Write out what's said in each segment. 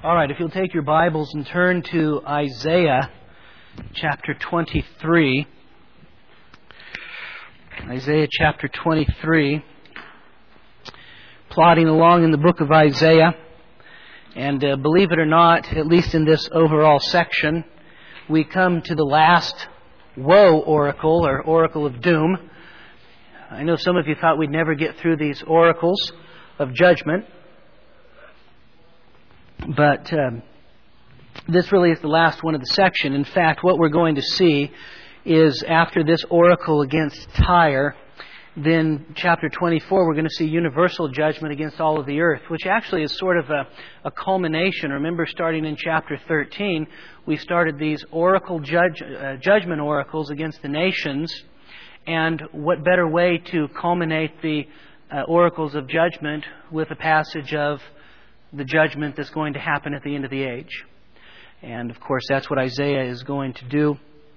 All right, if you'll take your Bibles and turn to Isaiah chapter 23. Isaiah chapter 23. Plodding along in the book of Isaiah. And believe it or not, at least in this overall section, we come to the last woe oracle, or oracle of doom. I know some of you thought we'd never get through these oracles of judgment. But this really is the last one of the section. In fact, what we're going to see is after this oracle against Tyre, then chapter 24, we're going to see universal judgment against all of the earth, which actually is sort of a culmination. Remember, starting in chapter 13, we started these judgment oracles against the nations. And what better way to culminate the oracles of judgment with a passage of the judgment that's going to happen at the end of the age. And of course, that's what Isaiah is going to do.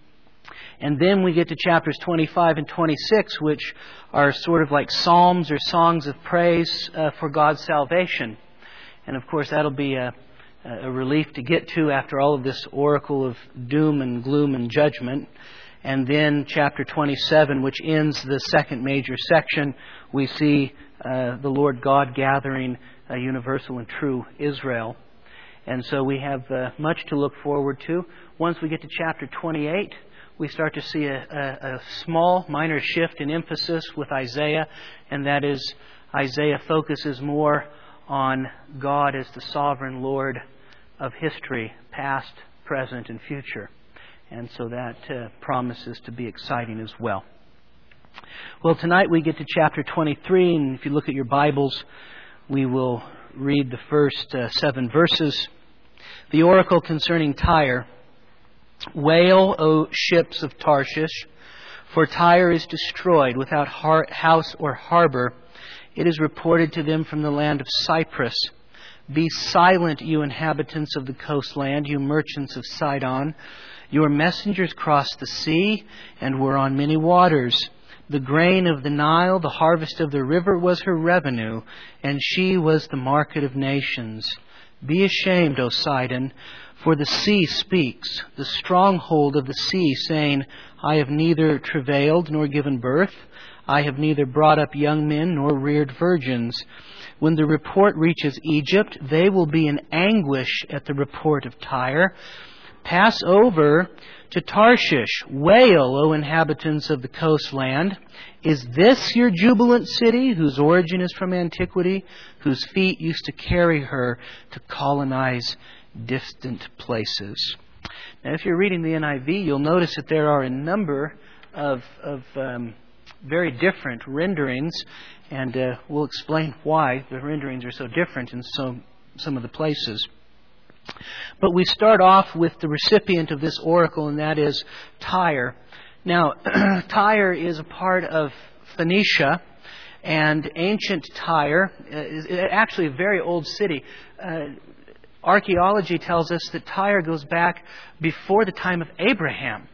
And then we get to chapters 25 and 26, which are sort of like psalms or songs of praise for God's salvation. And of course, that'll be a relief to get to after all of this oracle of doom and gloom and judgment. And then chapter 27, which ends the second major section, we see the Lord God gathering a universal and true Israel. And so we have much to look forward to. Once we get to chapter 28, we start to see a small, minor shift in emphasis with Isaiah, and that is Isaiah focuses more on God as the sovereign Lord of history, past, present, and future. And so that promises to be exciting as well. Well, tonight we get to chapter 23, and if you look at your Bibles, we will read the first 7 verses. The oracle concerning Tyre. Wail, O ships of Tarshish, for Tyre is destroyed without house or harbor. It is reported to them from the land of Cyprus. Be silent, you inhabitants of the coastland, you merchants of Sidon. Your messengers crossed the sea and were on many waters. The grain of the Nile, the harvest of the river was her revenue, and she was the market of nations. Be ashamed, O Sidon, for the sea speaks, the stronghold of the sea, saying, I have neither travailed nor given birth. I have neither brought up young men nor reared virgins. When the report reaches Egypt, they will be in anguish at the report of Tyre. Pass over to Tarshish. Wail, O inhabitants of the coastland. Is this your jubilant city, whose origin is from antiquity, whose feet used to carry her to colonize distant places? Now, if you're reading the NIV, you'll notice that there are a number of very different renderings, and we'll explain why the renderings are so different in some of the places. But we start off with the recipient of this oracle, and that is Tyre. Now, Tyre is a part of Phoenicia, and ancient Tyre is actually a very old city. Archaeology tells us that Tyre goes back before the time of Abraham,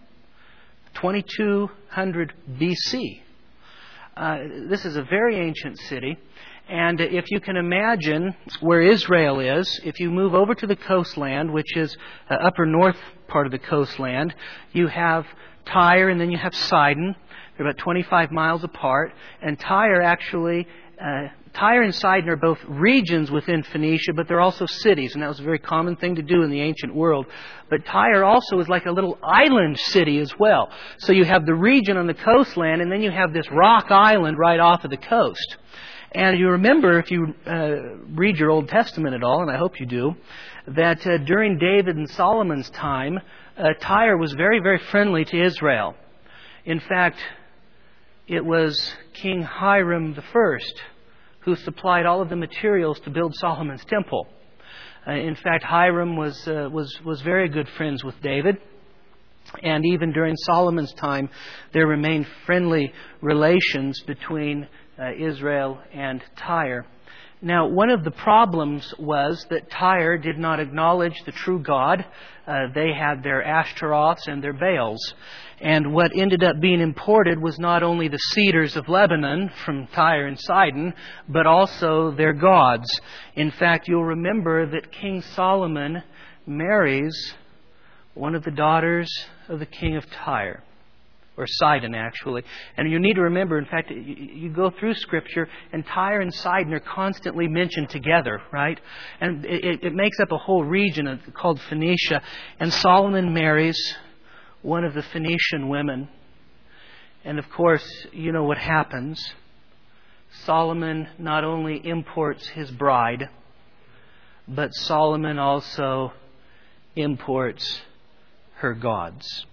2200 BC. This is a very ancient city. And if you can imagine where Israel is, if you move over to the coastland, which is the upper north part of the coastland, you have Tyre and then you have Sidon. They're about 25 miles apart. And Tyre and Sidon are both regions within Phoenicia, but they're also cities. And that was a very common thing to do in the ancient world. But Tyre also is like a little island city as well. So you have the region on the coastland, and then you have this rock island right off of the coast. And you remember, if you read your Old Testament at all, and I hope you do, that during David and Solomon's time, Tyre was very, very friendly to Israel. In fact, it was King Hiram I who supplied all of the materials to build Solomon's temple. In fact, Hiram was very good friends with David. And even during Solomon's time, there remained friendly relations between Israel and Tyre. Now, one of the problems was that Tyre did not acknowledge the true God. They had their Ashtaroths and their Baals. And what ended up being imported was not only the cedars of Lebanon from Tyre and Sidon, but also their gods. In fact, you'll remember that King Solomon marries one of the daughters of the king of Tyre. Or Sidon, actually. And you need to remember, in fact, you go through Scripture, and Tyre and Sidon are constantly mentioned together, right? And it makes up a whole region called Phoenicia. And Solomon marries one of the Phoenician women. And of course, you know what happens. Solomon not only imports his bride, but Solomon also imports her gods.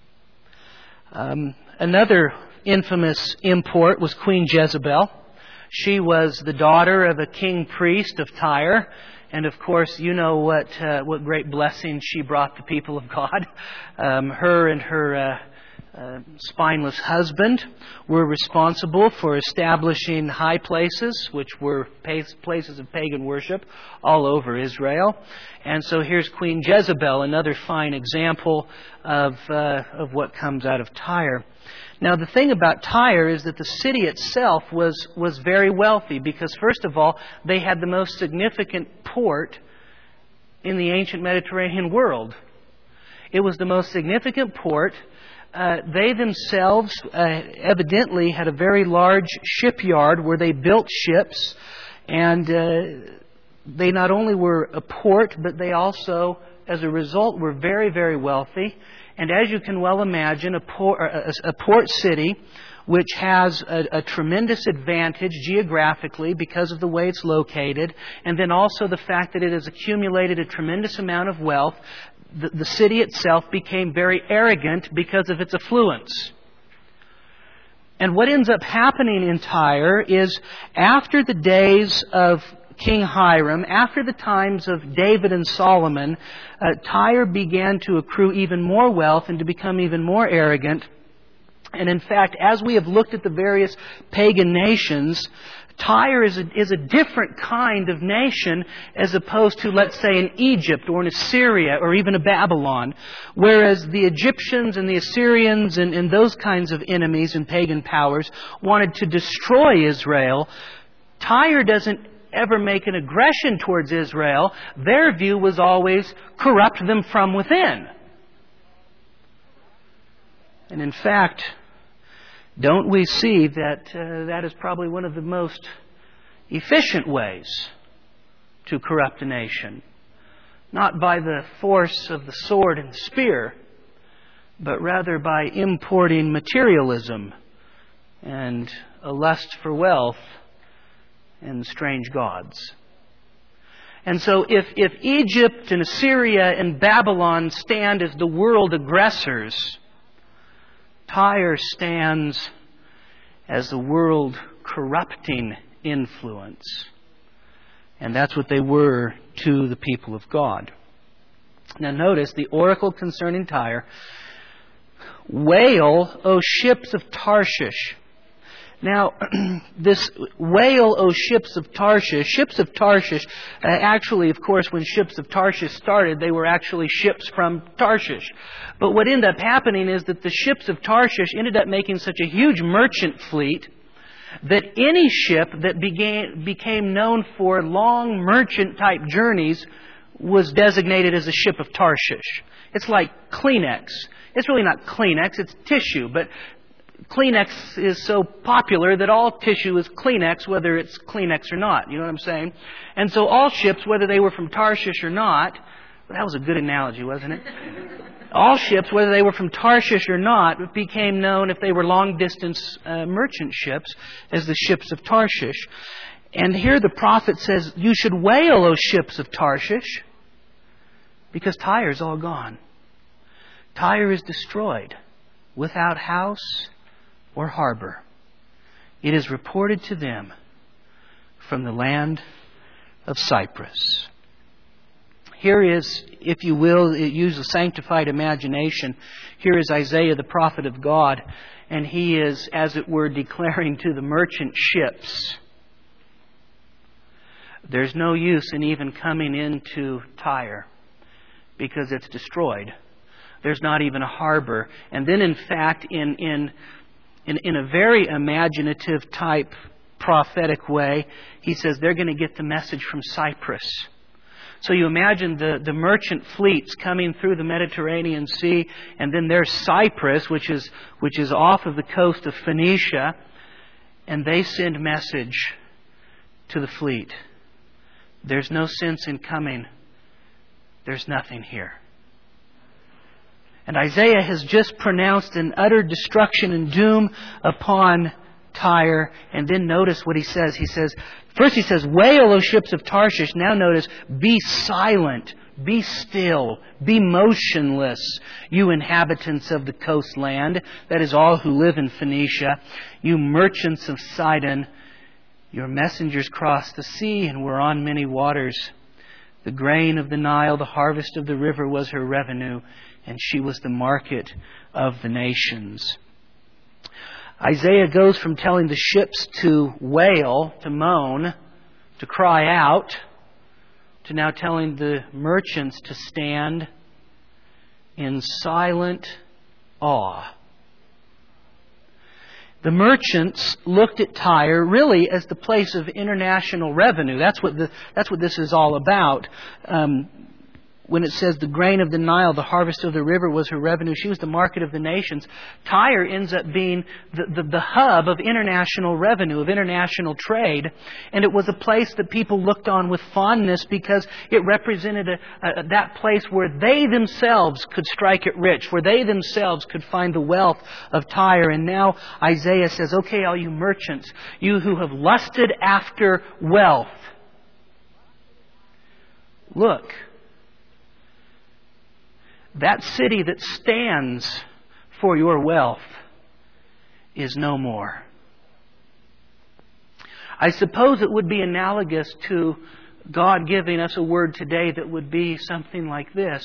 Another infamous import was Queen Jezebel. She was the daughter of a king priest of Tyre. And of course, you know what great blessing she brought the people of God. Her and her spineless husband were responsible for establishing high places, which were places of pagan worship all over Israel. And so here's Queen Jezebel, another fine example of what comes out of Tyre. Now, the thing about Tyre is that the city itself was very wealthy because, first of all, they had the most significant port in the ancient Mediterranean world. It was the most significant port. They themselves evidently had a very large shipyard where they built ships, and they not only were a port, but they also, as a result, were very, very wealthy. And as you can well imagine, a port city which has a tremendous advantage geographically because of the way it's located, and then also the fact that it has accumulated a tremendous amount of wealth, the city itself became very arrogant because of its affluence. And what ends up happening in Tyre is after the days of King Hiram, after the times of David and Solomon, Tyre began to accrue even more wealth and to become even more arrogant. And in fact, as we have looked at the various pagan nations, Tyre is a different kind of nation as opposed to, let's say, an Egypt or an Assyria or even a Babylon. Whereas the Egyptians and the Assyrians and those kinds of enemies and pagan powers wanted to destroy Israel, Tyre doesn't ever make an aggression towards Israel. Their view was always corrupt them from within. And in fact, don't we see that that is probably one of the most efficient ways to corrupt a nation? Not by the force of the sword and spear, but rather by importing materialism and a lust for wealth and strange gods. And so if Egypt and Assyria and Babylon stand as the world aggressors, Tyre stands as the world corrupting influence. And that's what they were to the people of God. Now notice the oracle concerning Tyre. Wail, O ships of Tarshish. Now, this wail, O ships of Tarshish, actually, of course, when ships of Tarshish started, they were actually ships from Tarshish. But what ended up happening is that the ships of Tarshish ended up making such a huge merchant fleet that any ship that became known for long merchant-type journeys was designated as a ship of Tarshish. It's like Kleenex. It's really not Kleenex, it's tissue, but Kleenex is so popular that all tissue is Kleenex, whether it's Kleenex or not. You know what I'm saying? And so all ships, whether they were from Tarshish or not, that was a good analogy, wasn't it? All ships, whether they were from Tarshish or not, became known, if they were long-distance merchant ships, as the ships of Tarshish. And here the prophet says, you should wail, O ships of Tarshish, because Tyre's all gone. Tyre is destroyed, without house or harbor. It is reported to them from the land of Cyprus. Here is, if you will, use a sanctified imagination. Here is Isaiah, the prophet of God, and he is, as it were, declaring to the merchant ships there's no use in even coming into Tyre because it's destroyed. There's not even a harbor. And then, in fact, in a very imaginative type prophetic way, he says they're going to get the message from Cyprus. So you imagine the merchant fleets coming through the Mediterranean Sea, and then there's Cyprus, which is off of the coast of Phoenicia, and they send message to the fleet. There's no sense in coming. There's nothing here. And Isaiah has just pronounced an utter destruction and doom upon Tyre. And then notice what he says. First he says, "Wail, O ships of Tarshish." Now notice, "Be silent, be still, be motionless, you inhabitants of the coastland." That is all who live in Phoenicia. "You merchants of Sidon, your messengers crossed the sea and were on many waters. The grain of the Nile, the harvest of the river was her revenue, and she was the market of the nations." Isaiah goes from telling the ships to wail, to moan, to cry out, to now telling the merchants to stand in silent awe. The merchants looked at Tyre really as the place of international revenue. That's what this is all about. When it says the grain of the Nile, the harvest of the river was her revenue, she was the market of the nations. Tyre ends up being the hub of international revenue, of international trade. And it was a place that people looked on with fondness because it represented that place where they themselves could strike it rich, where they themselves could find the wealth of Tyre. And now Isaiah says, "Okay, all you merchants, you who have lusted after wealth, look, that city that stands for your wealth is no more." I suppose it would be analogous to God giving us a word today that would be something like this.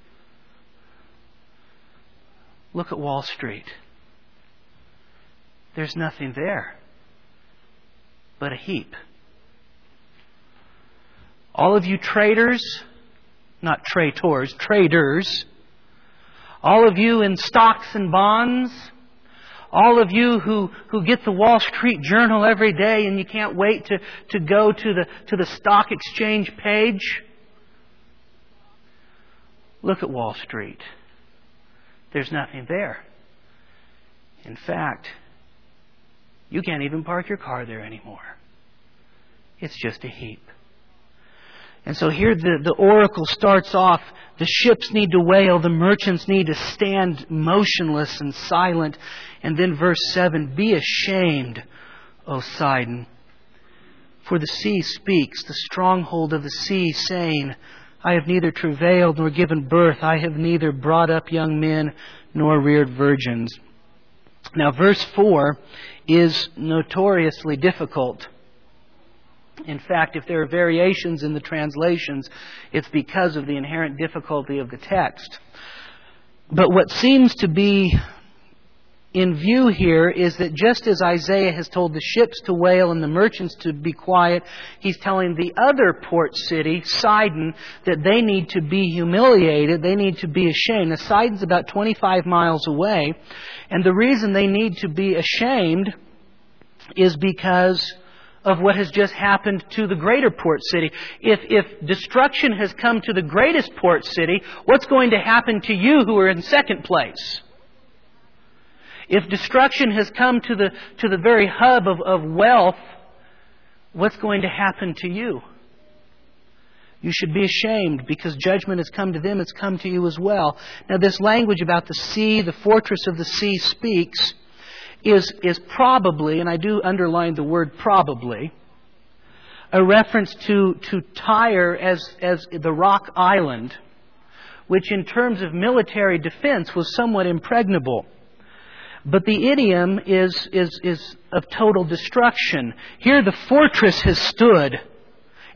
Look at Wall Street. There's nothing there but a heap. All of you traders, not traitors, traders. All of you in stocks and bonds. All of you who get the Wall Street Journal every day and you can't wait to go to the stock exchange page. Look at Wall Street. There's nothing there. In fact, you can't even park your car there anymore. It's just a heap. And so here the oracle starts off. The ships need to wail. The merchants need to stand motionless and silent. And then verse 7, "Be ashamed, O Sidon. For the sea speaks, the stronghold of the sea, saying, I have neither travailed nor given birth. I have neither brought up young men nor reared virgins." Now verse 4 is notoriously difficult. In fact, if there are variations in the translations, it's because of the inherent difficulty of the text. But what seems to be in view here is that just as Isaiah has told the ships to wail and the merchants to be quiet, he's telling the other port city, Sidon, that they need to be humiliated, they need to be ashamed. Now, Sidon's about 25 miles away, and the reason they need to be ashamed is because of what has just happened to the greater port city. If destruction has come to the greatest port city, what's going to happen to you who are in second place? If destruction has come to the very hub of wealth, what's going to happen to you? You should be ashamed because judgment has come to them, it's come to you as well. Now this language about the sea, the fortress of the sea speaks, is probably, and I do underline the word probably, a reference to Tyre as the rock island, which in terms of military defense was somewhat impregnable. But the idiom is of total destruction. Here the fortress has stood,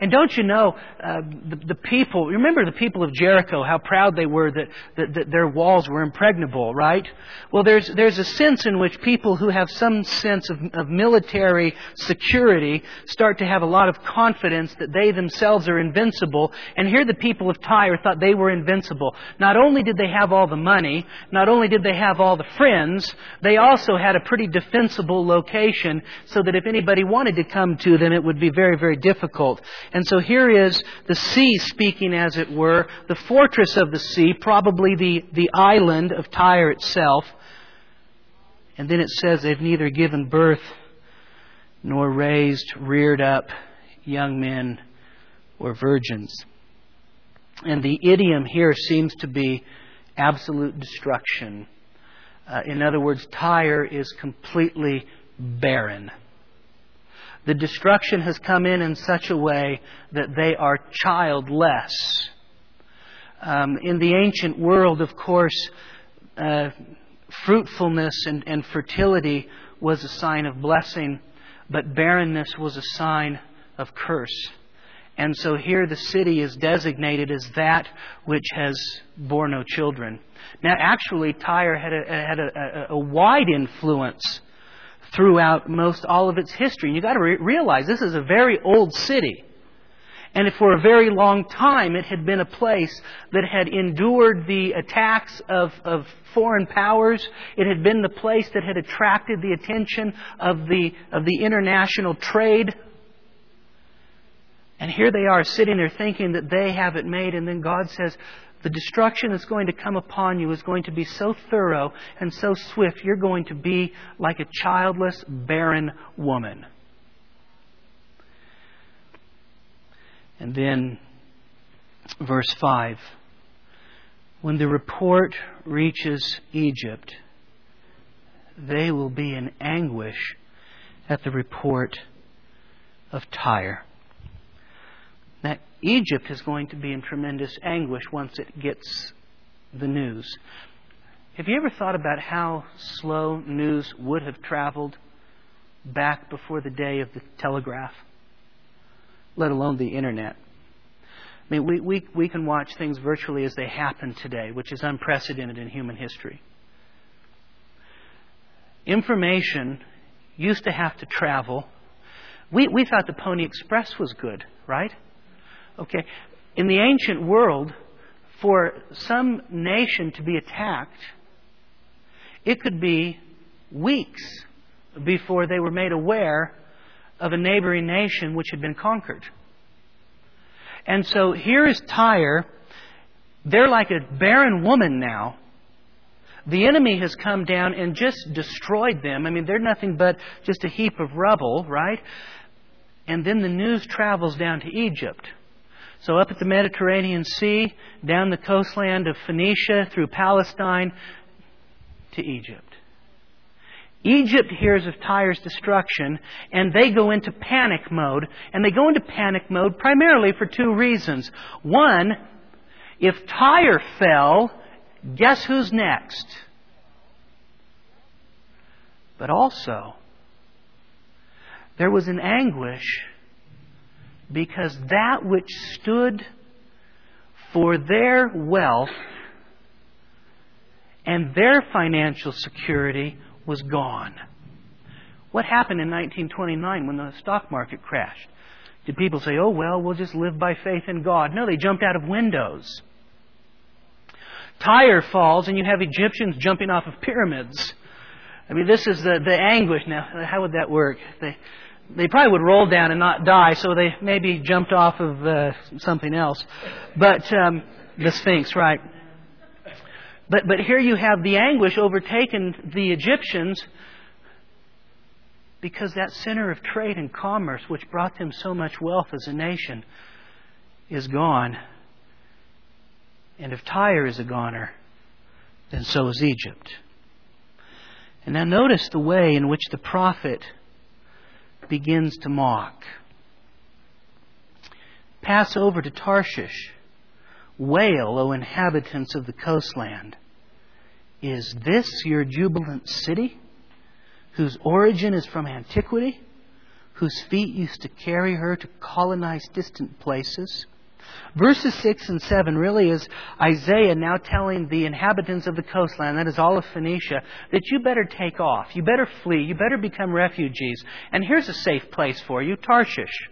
And don't you know, the people, remember the people of Jericho, how proud they were that their walls were impregnable, right? Well, there's a sense in which people who have some sense of military security start to have a lot of confidence that they themselves are invincible. And here the people of Tyre thought they were invincible. Not only did they have all the money, not only did they have all the friends, they also had a pretty defensible location so that if anybody wanted to come to them, it would be very, very difficult. And so here is the sea speaking, as it were, the fortress of the sea, probably the island of Tyre itself. And then it says they've neither given birth nor reared up young men or virgins. And the idiom here seems to be absolute destruction. In other words, Tyre is completely barren. The destruction has come in such a way that they are childless. In the ancient world, of course, fruitfulness and fertility was a sign of blessing, but barrenness was a sign of curse. And so here the city is designated as that which has bore no children. Now, actually, Tyre had a wide influence throughout most all of its history. And you've got to realize this is a very old city. And for a very long time it had been a place that had endured the attacks of foreign powers. It had been the place that had attracted the attention of the international trade. And here they are sitting there thinking that they have it made, and then God says, the destruction that's going to come upon you is going to be so thorough and so swift, you're going to be like a childless, barren woman. And then, verse 5. When the report reaches Egypt, they will be in anguish at the report of Tyre. Now, Egypt is going to be in tremendous anguish once it gets the news. Have you ever thought about how slow news would have traveled back before the day of the telegraph, let alone the internet? I mean, we can watch things virtually as they happen today, which is unprecedented in human history. Information used to have to travel. We thought the Pony Express was good, right? Okay. In the ancient world, for some nation to be attacked, it could be weeks before they were made aware of a neighboring nation which had been conquered. And so here is Tyre. They're like a barren woman now. The enemy has come down and just destroyed them. I mean, they're nothing but just a heap of rubble, right? And then the news travels down to Egypt. So up at the Mediterranean Sea, down the coastland of Phoenicia, through Palestine, to Egypt. Egypt hears of Tyre's destruction, and they go into panic mode. And they go into panic mode primarily for two reasons. One, if Tyre fell, guess who's next? But also, there was an anguish because that which stood for their wealth and their financial security was gone. What happened in 1929 when the stock market crashed? Did people say, oh, well, we'll just live by faith in God? No, they jumped out of windows. Tyre falls and you have Egyptians jumping off of pyramids. I mean, this is the anguish. Now, how would that work? They probably would roll down and not die, so they maybe jumped off of something else. But the Sphinx, right. But here you have the anguish overtaken the Egyptians because that center of trade and commerce, which brought them so much wealth as a nation, is gone. And if Tyre is a goner, then so is Egypt. And now notice the way in which the prophet begins to mock. Pass over to Tarshish. Wail, O inhabitants of the coastland. Is this your jubilant city, whose origin is from antiquity, whose feet used to carry her to colonize distant places. Verses 6 and 7 really is Isaiah now telling the inhabitants of the coastland, that is all of Phoenicia, that you better take off, you better flee, you better become refugees. And here's a safe place for you, Tarshish.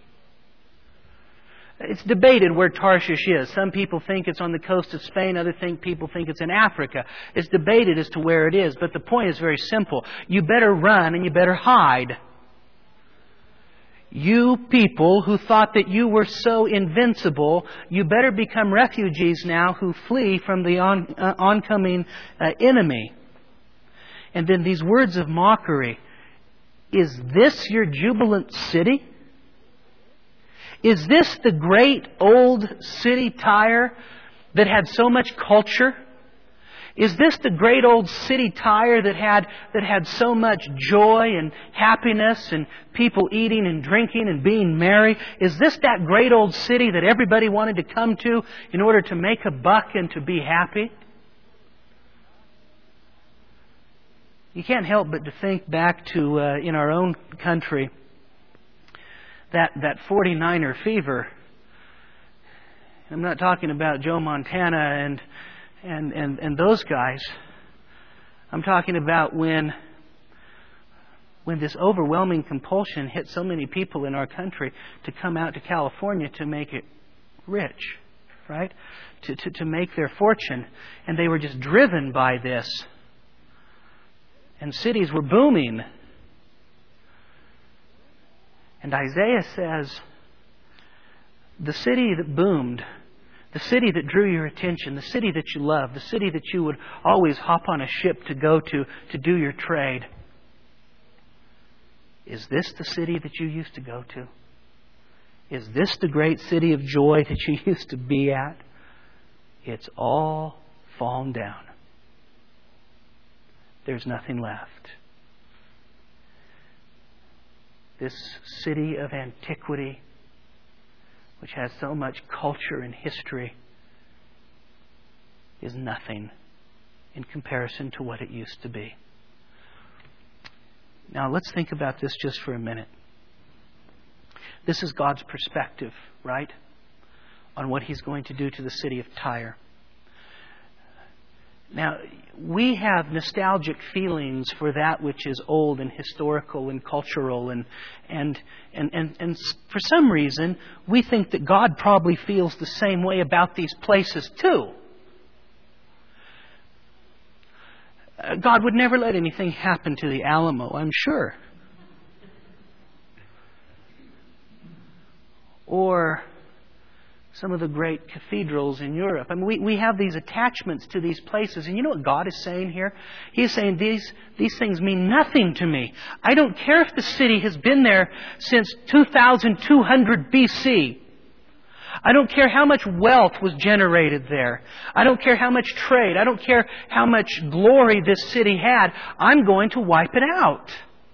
It's debated where Tarshish is. Some people think it's on the coast of Spain. Other people think it's in Africa. It's debated as to where it is. But the point is very simple. You better run and you better hide. You people who thought that you were so invincible, you better become refugees now who flee from the oncoming enemy. And then these words of mockery. Is this your jubilant city? Is this the great old city Tyre that had so much culture? Is this the great old city Tyre that had so much joy and happiness and people eating and drinking and being merry? Is this that great old city that everybody wanted to come to in order to make a buck and to be happy? You can't help but to think back to in our own country, that 49er fever. I'm not talking about Joe Montana and those guys. I'm talking about when this overwhelming compulsion hit so many people in our country to come out to California to make it rich, right? To make their fortune. And they were just driven by this. And cities were booming. And Isaiah says, the city that boomed, the city that drew your attention, the city that you loved, the city that you would always hop on a ship to go to do your trade. Is this the city that you used to go to? Is this the great city of joy that you used to be at? It's all fallen down. There's nothing left. This city of antiquity, which has so much culture and history, is nothing in comparison to what it used to be. Now let's think about this just for a minute. This is God's perspective, right? On what He's going to do to the city of Tyre. Now, we have nostalgic feelings for that which is old and historical and cultural, and for some reason, we think that God probably feels the same way about these places too. God would never let anything happen to the Alamo, I'm sure. Or some of the great cathedrals in Europe. I mean, we have these attachments to these places. And you know what God is saying here? He's saying these things mean nothing to me. I don't care if the city has been there since 2200 BC. I don't care how much wealth was generated there. I don't care how much trade. I don't care how much glory this city had. I'm going to wipe it out.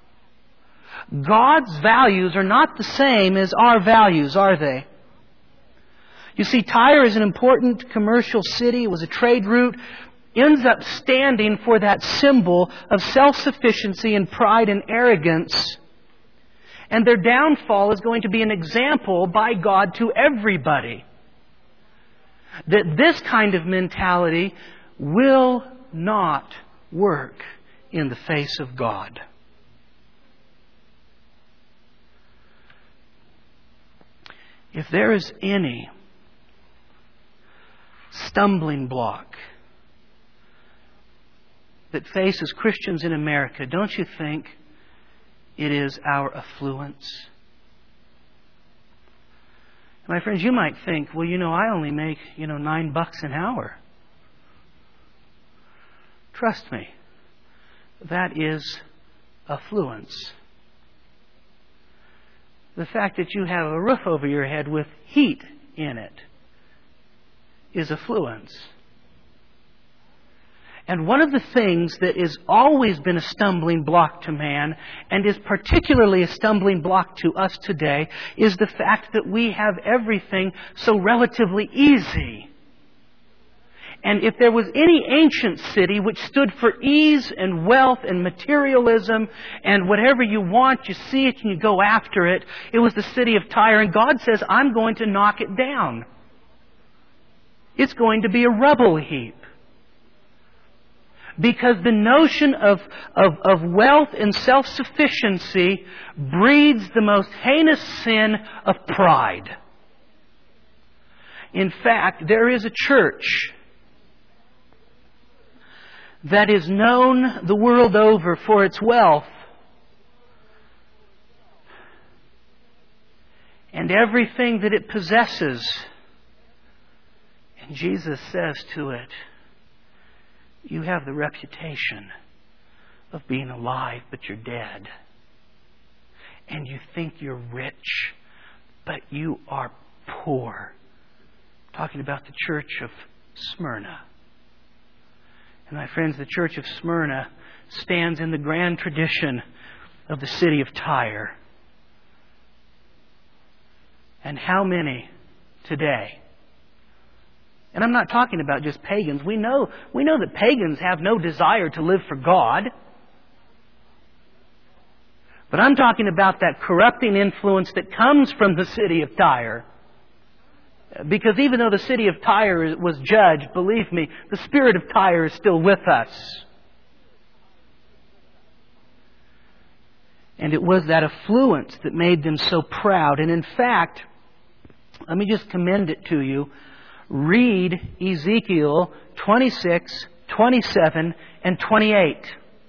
God's values are not the same as our values, are they? You see, Tyre is an important commercial city. It was a trade route. Ends up standing for that symbol of self-sufficiency and pride and arrogance. And their downfall is going to be an example by God to everybody. That this kind of mentality will not work in the face of God. If there is any stumbling block that faces Christians in America, don't you think it is our affluence? My friends, you might think, well, I only make, $9 an hour. Trust me, that is affluence. The fact that you have a roof over your head with heat in it is affluence. And one of the things that has always been a stumbling block to man, and is particularly a stumbling block to us today, is the fact that we have everything so relatively easy. And if there was any ancient city which stood for ease and wealth and materialism and whatever you want, you see it and you go after it, it was the city of Tyre. And God says, I'm going to knock it down. It's going to be a rubble heap. Because the notion of wealth and self-sufficiency breeds the most heinous sin of pride. In fact, there is a church that is known the world over for its wealth. And everything that it possesses. And Jesus says to it, you have the reputation of being alive, but you're dead. And you think you're rich, but you are poor. Talking about the church of Smyrna. And my friends, the church of Smyrna stands in the grand tradition of the city of Tyre. And how many today? And I'm not talking about just pagans. We know that pagans have no desire to live for God. But I'm talking about that corrupting influence that comes from the city of Tyre. Because even though the city of Tyre was judged, believe me, the spirit of Tyre is still with us. And it was that affluence that made them so proud. And in fact, let me just commend it to you. Read Ezekiel 26, 27, and 28.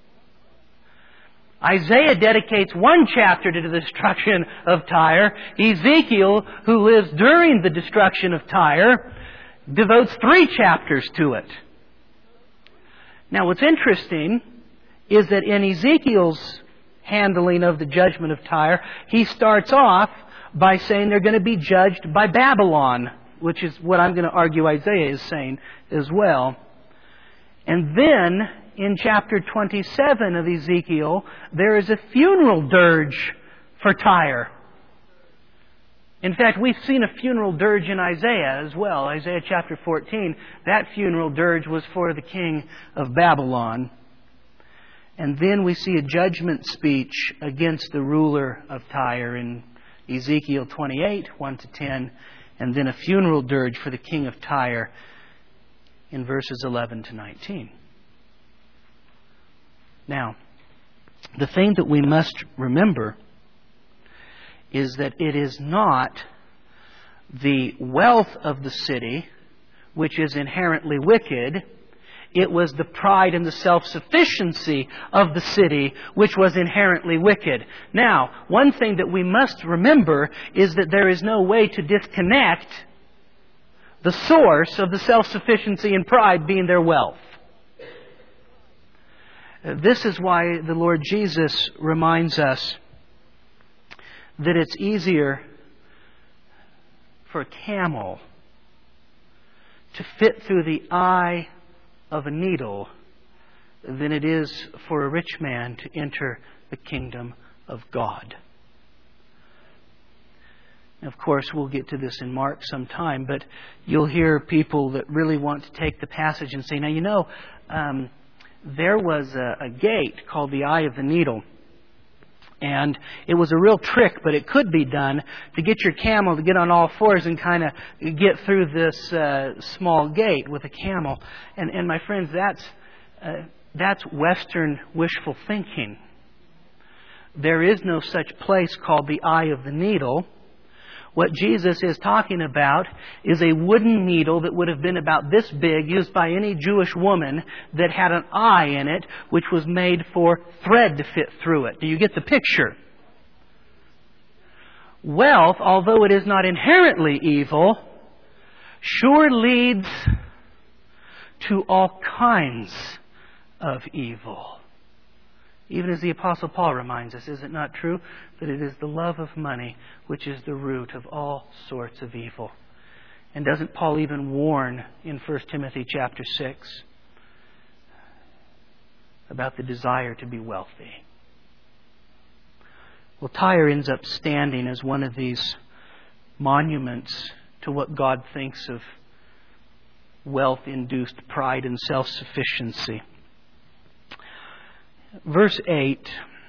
Isaiah dedicates one chapter to the destruction of Tyre. Ezekiel, who lives during the destruction of Tyre, devotes 3 chapters to it. Now, what's interesting is that in Ezekiel's handling of the judgment of Tyre, he starts off by saying they're going to be judged by Babylon, which is what I'm going to argue Isaiah is saying as well. And then, in chapter 27 of Ezekiel, there is a funeral dirge for Tyre. In fact, we've seen a funeral dirge in Isaiah as well. Isaiah chapter 14, that funeral dirge was for the king of Babylon. And then we see a judgment speech against the ruler of Tyre in Ezekiel 28, 1-10, and then a funeral dirge for the king of Tyre in verses 11-19. Now, the thing that we must remember is that it is not the wealth of the city which is inherently wicked. It was the pride and the self-sufficiency of the city which was inherently wicked. Now, one thing that we must remember is that there is no way to disconnect the source of the self-sufficiency and pride being their wealth. This is why the Lord Jesus reminds us that it's easier for a camel to fit through the eye of a needle than it is for a rich man to enter the kingdom of God. Of course, we'll get to this in Mark sometime, but you'll hear people that really want to take the passage and say, now, there was a gate called the Eye of the Needle. And it was a real trick, but it could be done to get your camel to get on all fours and kind of get through this small gate with a camel. And my friends, that's Western wishful thinking. There is no such place called the Eye of the Needle. What Jesus is talking about is a wooden needle that would have been about this big, used by any Jewish woman, that had an eye in it, which was made for thread to fit through it. Do you get the picture? Wealth, although it is not inherently evil, sure leads to all kinds of evil. Even as the Apostle Paul reminds us, is it not true that it is the love of money which is the root of all sorts of evil? And doesn't Paul even warn in 1 Timothy chapter 6 about the desire to be wealthy? Well, Tyre ends up standing as one of these monuments to what God thinks of wealth-induced pride and self-sufficiency. Verse 8.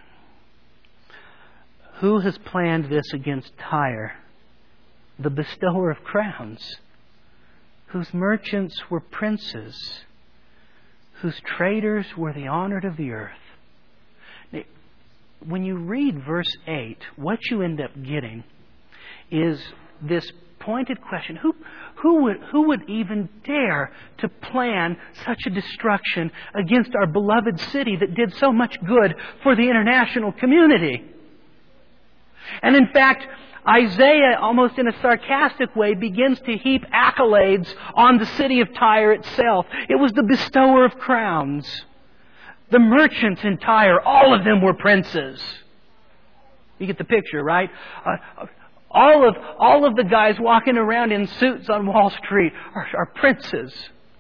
Who has planned this against Tyre? The bestower of crowns, whose merchants were princes, whose traders were the honored of the earth. Now, when you read verse 8, what you end up getting is this pointed question. Who would even dare to plan such a destruction against our beloved city that did so much good for the international community? And in fact, Isaiah, almost in a sarcastic way, begins to heap accolades on the city of Tyre itself. It was the bestower of crowns. The merchants in Tyre, all of them were princes. You get the picture, right? All of the guys walking around in suits on Wall Street are princes.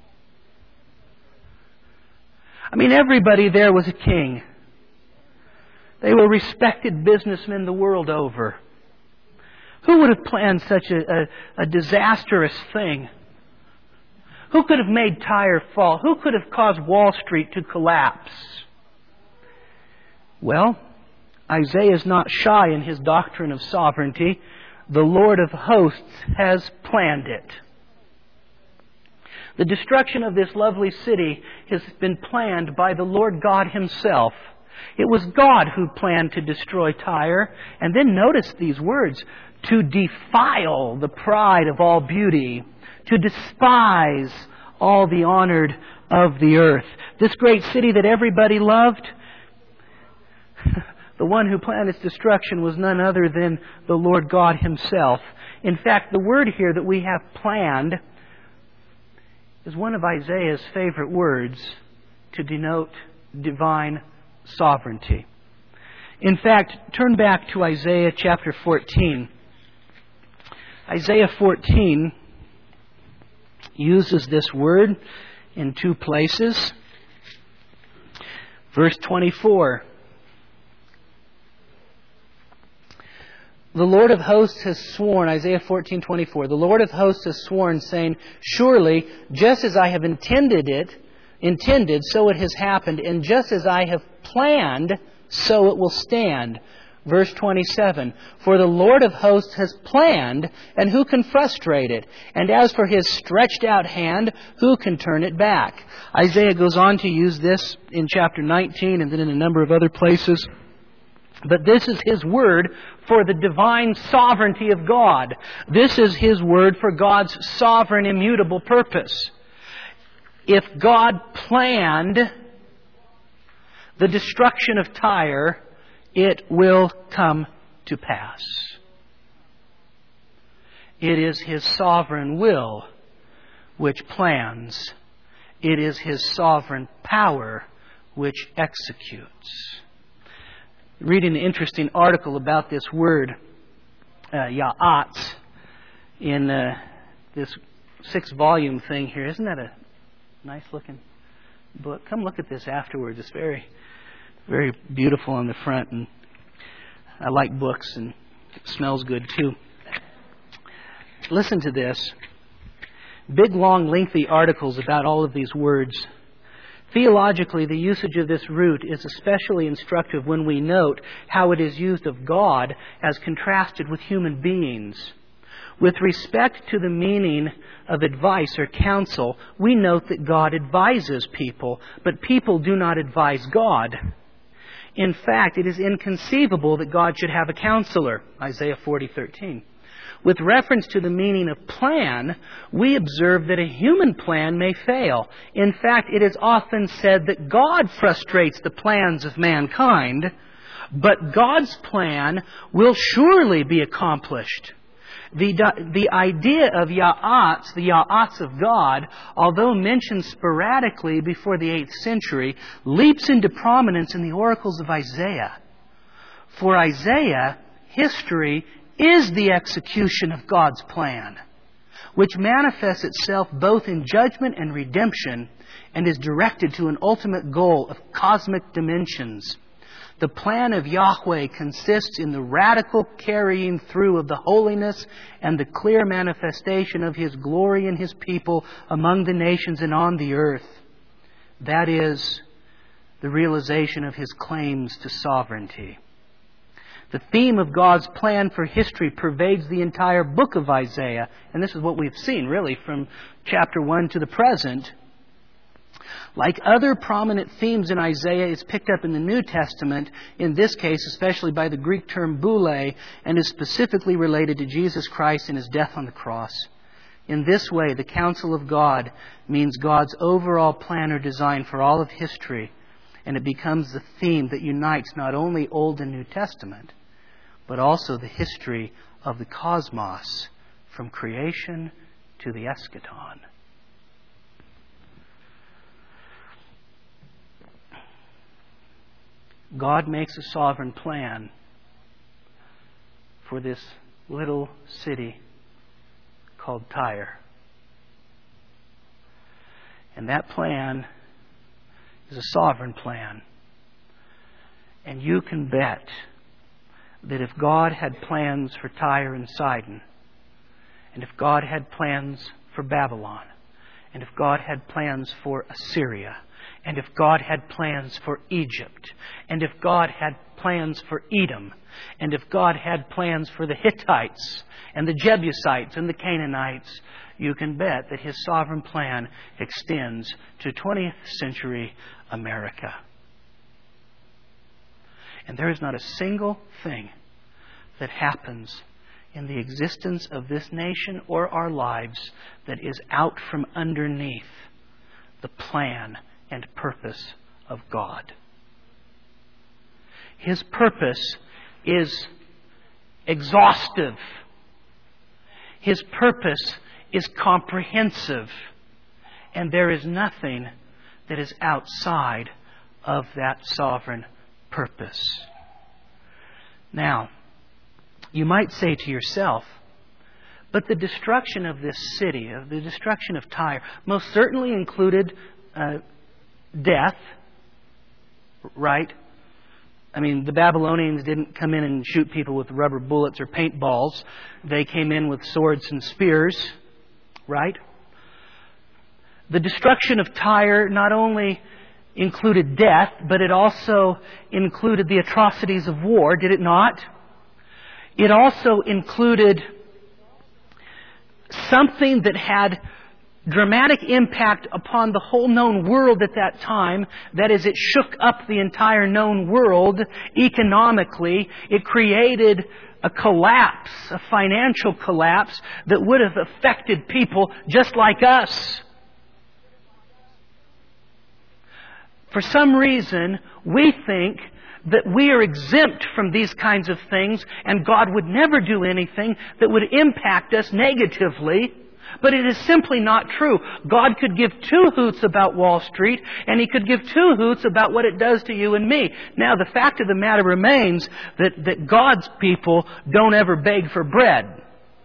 I mean, everybody there was a king. They were respected businessmen the world over. Who would have planned such a disastrous thing? Who could have made Tyre fall? Who could have caused Wall Street to collapse? Well, Isaiah is not shy in his doctrine of sovereignty. The Lord of hosts has planned it. The destruction of this lovely city has been planned by the Lord God Himself. It was God who planned to destroy Tyre. And then notice these words: to defile the pride of all beauty, to despise all the honored of the earth. This great city that everybody loved, the one who planned its destruction was none other than the Lord God Himself. In fact, the word here that we have, planned, is one of Isaiah's favorite words to denote divine sovereignty. In fact, turn back to Isaiah chapter 14. Isaiah 14 uses this word in two places. Verse 24. The Lord of hosts has sworn, Isaiah 14:24. The Lord of hosts has sworn, saying, surely, just as I have intended, so it has happened, and just as I have planned, so it will stand. Verse 27, for the Lord of hosts has planned, and who can frustrate it? And as for His stretched out hand, who can turn it back? Isaiah goes on to use this in chapter 19 and then in a number of other places. But this is His word for the divine sovereignty of God. This is His word for God's sovereign, immutable purpose. If God planned the destruction of Tyre, it will come to pass. It is His sovereign will which plans. It is His sovereign power which executes. Reading an interesting article about this word, Ya'atz, in this 6-volume thing here. Isn't that a nice looking book? Come look at this afterwards. It's very, very beautiful on the front, and I like books, and it smells good too. Listen to this. Big, long, lengthy articles about all of these words. Theologically, the usage of this root is especially instructive when we note how it is used of God as contrasted with human beings. With respect to the meaning of advice or counsel, we note that God advises people, but people do not advise God. In fact, it is inconceivable that God should have a counselor, Isaiah 40:13. With reference to the meaning of plan, we observe that a human plan may fail. In fact, it is often said that God frustrates the plans of mankind, but God's plan will surely be accomplished. The idea of Ya'atz, the Ya'atz of God, although mentioned sporadically before the 8th century, leaps into prominence in the oracles of Isaiah. For Isaiah, history is the execution of God's plan, which manifests itself both in judgment and redemption and is directed to an ultimate goal of cosmic dimensions. The plan of Yahweh consists in the radical carrying through of the holiness and the clear manifestation of His glory in His people among the nations and on the earth. That is the realization of His claims to sovereignty. The theme of God's plan for history pervades the entire book of Isaiah. And this is what we've seen, really, from chapter 1 to the present. Like other prominent themes in Isaiah, it's picked up in the New Testament, in this case especially by the Greek term boule, and is specifically related to Jesus Christ and His death on the cross. In this way, the counsel of God means God's overall plan or design for all of history, and it becomes the theme that unites not only Old and New Testament, but also the history of the cosmos from creation to the eschaton. God makes a sovereign plan for this little city called Tyre. And that plan is a sovereign plan. And you can bet that if God had plans for Tyre and Sidon, and if God had plans for Babylon, and if God had plans for Assyria, and if God had plans for Egypt, and if God had plans for Edom, and if God had plans for the Hittites, and the Jebusites, and the Canaanites, you can bet that His sovereign plan extends to 20th century America. And there is not a single thing that happens in the existence of this nation or our lives that is out from underneath the plan and purpose of God. His purpose is exhaustive. His purpose is comprehensive. And there is nothing that is outside of that sovereign purpose. Now, you might say to yourself, but the destruction of this city, the destruction of Tyre, most certainly included death, right? I mean, the Babylonians didn't come in and shoot people with rubber bullets or paintballs. They came in with swords and spears, right? The destruction of Tyre not only included death, but it also included the atrocities of war, did it not? It also included something that had dramatic impact upon the whole known world at that time. That is, it shook up the entire known world economically. It created a collapse, a financial collapse that would have affected people just like us. For some reason, we think that we are exempt from these kinds of things and God would never do anything that would impact us negatively. But it is simply not true. God could give two hoots about Wall Street, and He could give two hoots about what it does to you and me. Now, the fact of the matter remains that God's people don't ever beg for bread.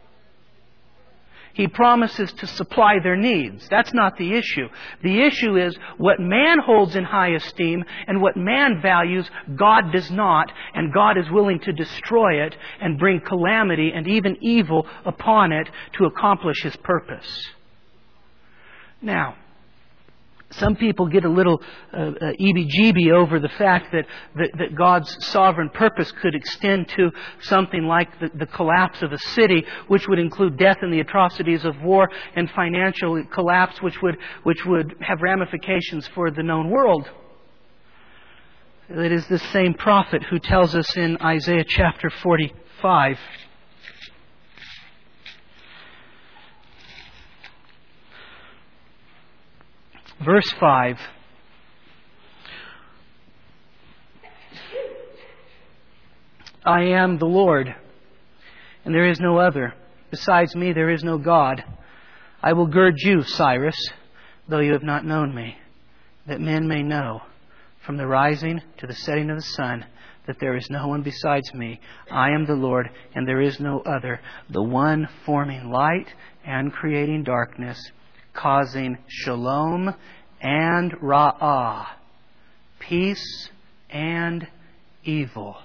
He promises to supply their needs. That's not the issue. The issue is what man holds in high esteem and what man values, God does not, and God is willing to destroy it and bring calamity and even evil upon it to accomplish His purpose. Now, some people get a little EBGB over the fact that God's sovereign purpose could extend to something like the collapse of a city, which would include death and the atrocities of war, and financial collapse, which would have ramifications for the known world. It is this same prophet who tells us in Isaiah chapter 45, verse 5. I am the Lord, and there is no other. Besides me, there is no God. I will gird you, Cyrus, though you have not known me, that men may know from the rising to the setting of the sun that there is no one besides me. I am the Lord, and there is no other, the one forming light and creating darkness, causing shalom and ra'ah, peace and evil.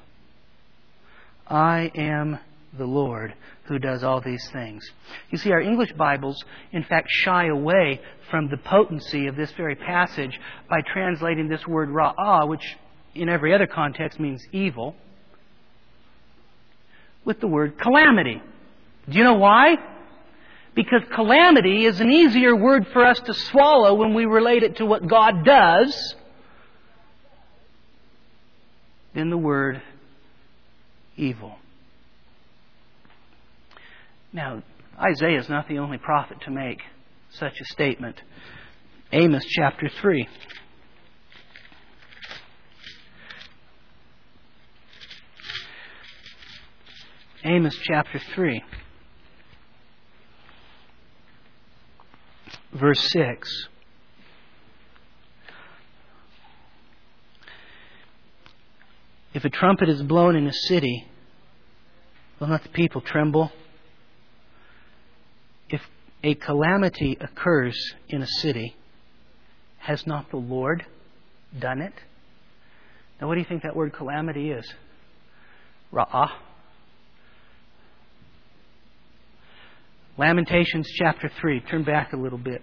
I am the Lord who does all these things. You see, our English Bibles, in fact, shy away from the potency of this very passage by translating this word ra'ah, which in every other context means evil, with the word calamity. Do you know why? Because calamity is an easier word for us to swallow when we relate it to what God does than the word evil. Now, Isaiah is not the only prophet to make such a statement. Amos chapter 3. Amos chapter 3. Verse 6. If a trumpet is blown in a city, will not the people tremble? If a calamity occurs in a city, has not the Lord done it? Now, what do you think that word calamity is? Ra'ah. Lamentations chapter 3. Turn back a little bit.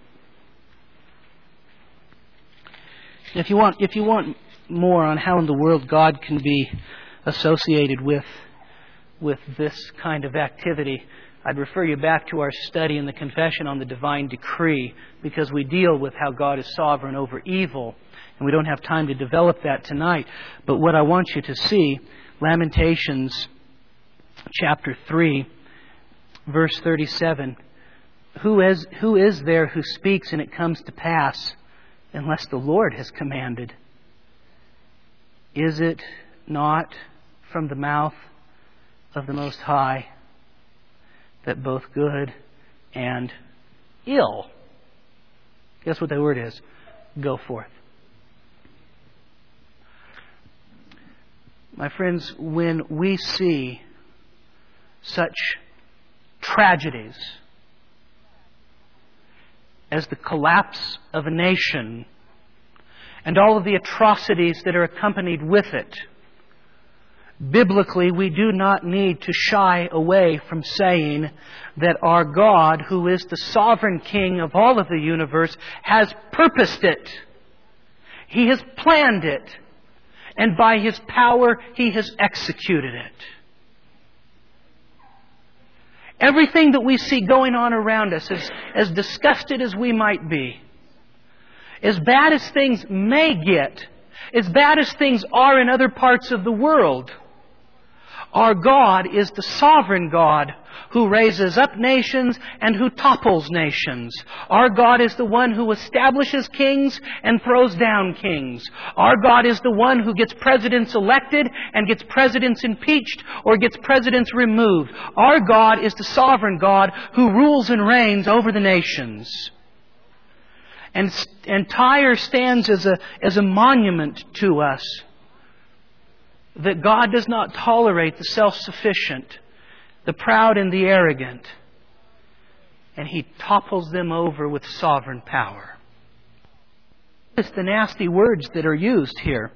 If you want more on how in the world God can be associated with this kind of activity, I'd refer you back to our study in the Confession on the Divine Decree, because we deal with how God is sovereign over evil, and we don't have time to develop that tonight. But what I want you to see, Lamentations chapter 3, verse 37, who is there who speaks and it comes to pass unless the Lord has commanded? Is it not from the mouth of the Most High that both good and ill, guess what that word is, go forth? My friends, when we see such tragedies as the collapse of a nation and all of the atrocities that are accompanied with it, biblically, we do not need to shy away from saying that our God, who is the sovereign King of all of the universe, has purposed it. He has planned it. And by His power, He has executed it. Everything that we see going on around us, as disgusted as we might be, as bad as things may get, as bad as things are in other parts of the world, our God is the sovereign God who raises up nations and who topples nations. Our God is the one who establishes kings and throws down kings. Our God is the one who gets presidents elected and gets presidents impeached or gets presidents removed. Our God is the sovereign God who rules and reigns over the nations. And Tyre stands as a monument to us that God does not tolerate the self-sufficient, the proud and the arrogant, and He topples them over with sovereign power. It's the nasty words that are used here.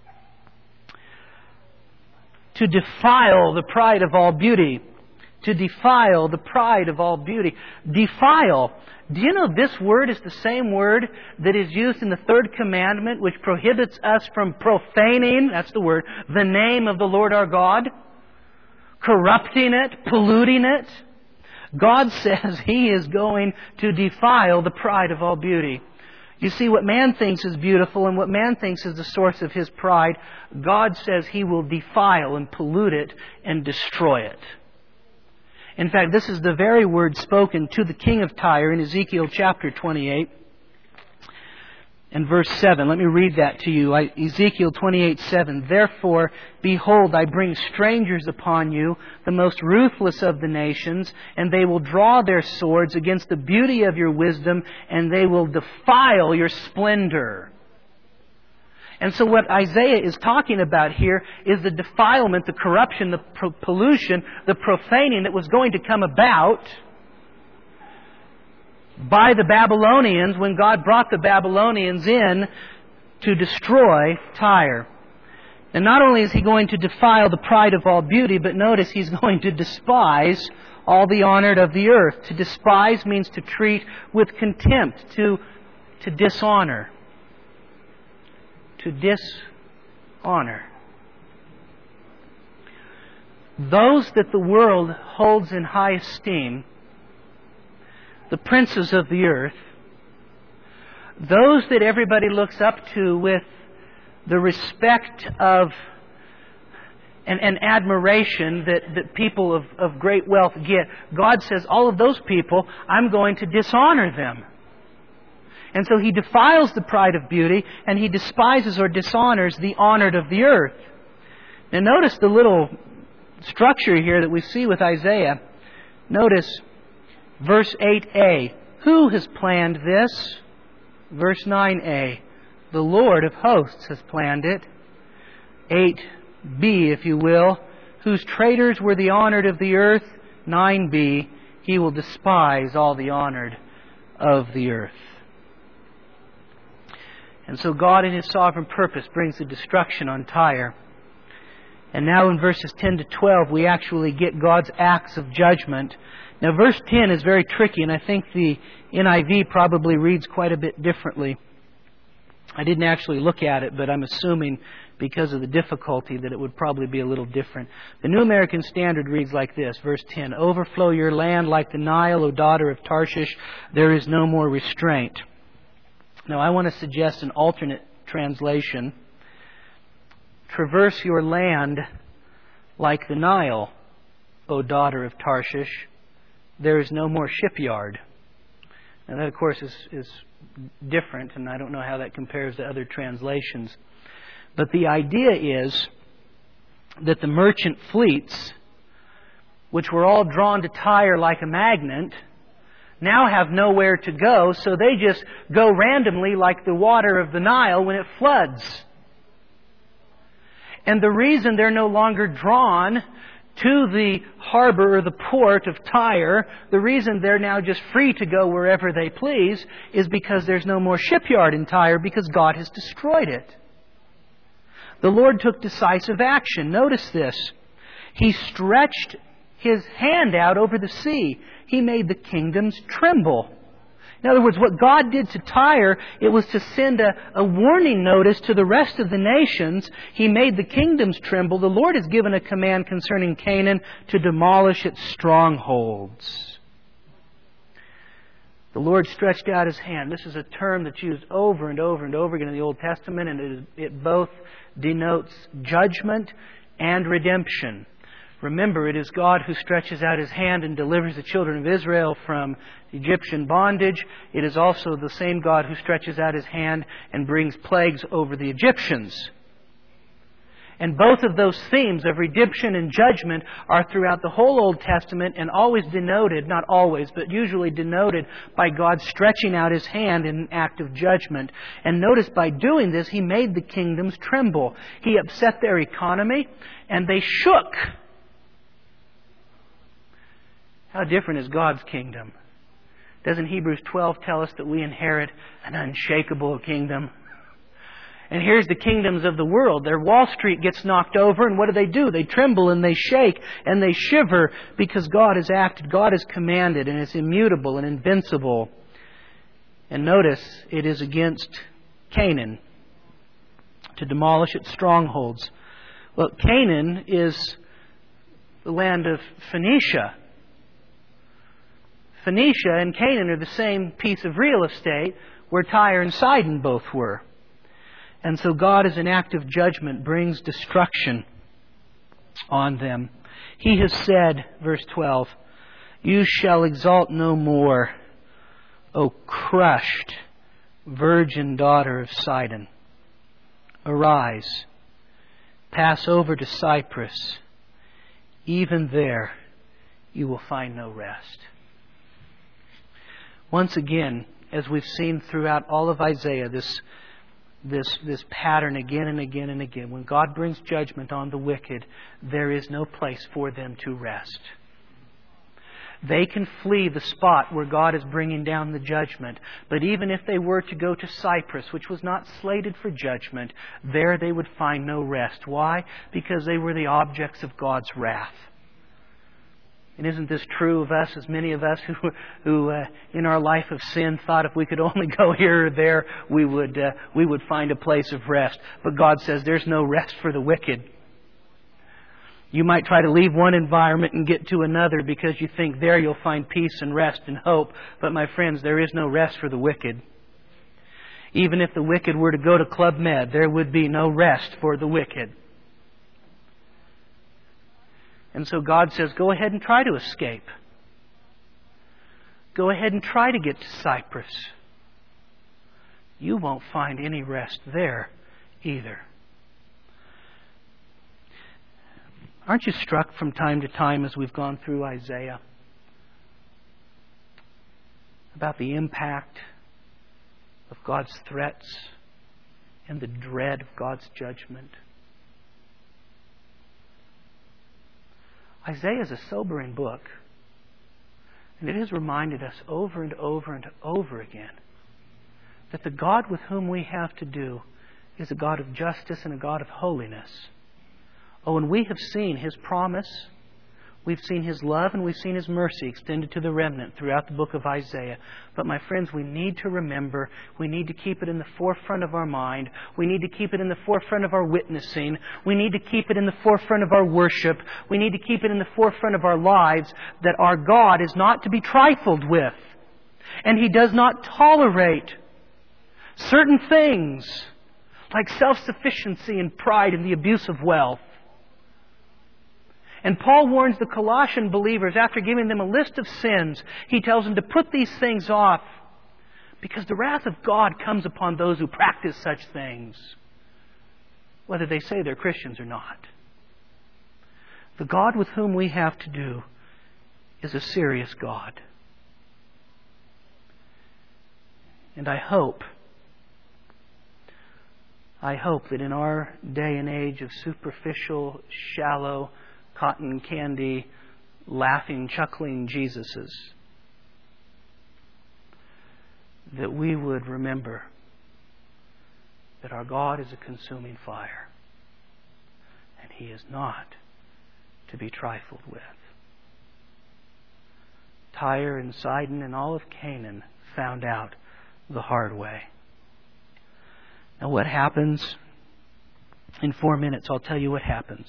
To defile the pride of all beauty. To defile the pride of all beauty. Defile. Do you know this word is the same word that is used in the third commandment, which prohibits us from profaning, that's the word, the name of the Lord our God? Corrupting it, polluting it. God says He is going to defile the pride of all beauty. You see, what man thinks is beautiful and what man thinks is the source of his pride, God says He will defile and pollute it and destroy it. In fact, this is the very word spoken to the king of Tyre in Ezekiel chapter 28 and verse 7. Let me read that to you. Ezekiel 28:7. Therefore, behold, I bring strangers upon you, the most ruthless of the nations, and they will draw their swords against the beauty of your wisdom, and they will defile your splendor. And so what Isaiah is talking about here is the defilement, the corruption, the pollution, the profaning that was going to come about by the Babylonians when God brought the Babylonians in to destroy Tyre. And not only is He going to defile the pride of all beauty, but notice He's going to despise all the honored of the earth. To despise means to treat with contempt, to dishonor. To dishonor. Those that the world holds in high esteem, the princes of the earth, those that everybody looks up to with the respect of and admiration that people of great wealth get, God says, all of those people, I'm going to dishonor them. And so He defiles the pride of beauty, and He despises or dishonors the honored of the earth. Now notice the little structure here that we see with Isaiah. Notice verse 8a. Who has planned this? Verse 9a. The Lord of hosts has planned it. 8b, if you will. Whose traitors were the honored of the earth. 9b. He will despise all the honored of the earth. And so God in His sovereign purpose brings the destruction on Tyre. And now in verses 10 to 12 we actually get God's acts of judgment. Now verse 10 is very tricky, and I think the NIV probably reads quite a bit differently. I didn't actually look at it, but I'm assuming because of the difficulty that it would probably be a little different. The New American Standard reads like this, verse 10. Overflow your land like the Nile, O daughter of Tarshish. There is no more restraint. Now I want to suggest an alternate translation. Traverse your land like the Nile, O daughter of Tarshish. There is no more shipyard. Now that, of course, is different, and I don't know how that compares to other translations. But the idea is that the merchant fleets, which were all drawn to Tyre like a magnet, now have nowhere to go, so they just go randomly like the water of the Nile when it floods. And the reason they're no longer drawn to the harbor or the port of Tyre, the reason they're now just free to go wherever they please, is because there's no more shipyard in Tyre, because God has destroyed it. The Lord took decisive action. Notice this. He stretched His hand out over the sea. He made the kingdoms tremble. In other words, what God did to Tyre, it was to send a warning notice to the rest of the nations. He made the kingdoms tremble. The Lord has given a command concerning Canaan to demolish its strongholds. The Lord stretched out His hand. This is a term that's used over and over and over again in the Old Testament, and it both denotes judgment and redemption. Remember, it is God who stretches out His hand and delivers the children of Israel from Egyptian bondage. It is also the same God who stretches out His hand and brings plagues over the Egyptians. And both of those themes of redemption and judgment are throughout the whole Old Testament, and always denoted, not always, but usually denoted by God stretching out His hand in an act of judgment. And notice, by doing this, He made the kingdoms tremble. He upset their economy, and they shook. How different is God's kingdom? Doesn't Hebrews 12 tell us that we inherit an unshakable kingdom? And here's the kingdoms of the world. Their Wall Street gets knocked over, and what do? They tremble and they shake and they shiver because God has acted, God has commanded, and it's immutable and invincible. And notice, it is against Canaan to demolish its strongholds. Well, Canaan is the land of Phoenicia. Phoenicia and Canaan are the same piece of real estate where Tyre and Sidon both were. And so God, as an act of judgment, brings destruction on them. He has said, verse 12, "You shall exalt no more, O crushed virgin daughter of Sidon. Arise, pass over to Cyprus. Even there you will find no rest." Once again, as we've seen throughout all of Isaiah, this pattern again and again and again. When God brings judgment on the wicked, there is no place for them to rest. They can flee the spot where God is bringing down the judgment. But even if they were to go to Cyprus, which was not slated for judgment, there they would find no rest. Why? Because they were the objects of God's wrath. And isn't this true of us, as many of us who in our life of sin thought if we could only go here or there, we would find a place of rest. But God says there's no rest for the wicked. You might try to leave one environment and get to another because you think there you'll find peace and rest and hope. But my friends, there is no rest for the wicked. Even if the wicked were to go to Club Med, there would be no rest for the wicked. And so God says, go ahead and try to escape. Go ahead and try to get to Cyprus. You won't find any rest there either. Aren't you struck from time to time as we've gone through Isaiah about the impact of God's threats and the dread of God's judgment? Isaiah is a sobering book, and it has reminded us over and over and over again that the God with whom we have to do is a God of justice and a God of holiness. Oh, and we have seen His promise, we've seen His love, and we've seen His mercy extended to the remnant throughout the book of Isaiah. But my friends, we need to remember, we need to keep it in the forefront of our mind, we need to keep it in the forefront of our witnessing, we need to keep it in the forefront of our worship, we need to keep it in the forefront of our lives, that our God is not to be trifled with. And He does not tolerate certain things like self-sufficiency and pride and the abuse of wealth. And Paul warns the Colossian believers, after giving them a list of sins, he tells them to put these things off, because the wrath of God comes upon those who practice such things, whether they say they're Christians or not. The God with whom we have to do is a serious God. And I hope that in our day and age of superficial, shallow, cotton candy, laughing, chuckling Jesuses, that we would remember that our God is a consuming fire, and He is not to be trifled with. Tyre and Sidon and all of Canaan found out the hard way. Now what happens? In 4 minutes, I'll tell you what happens.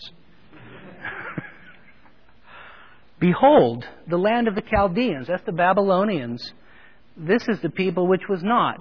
Behold, the land of the Chaldeans, that's the Babylonians. This is the people which was not.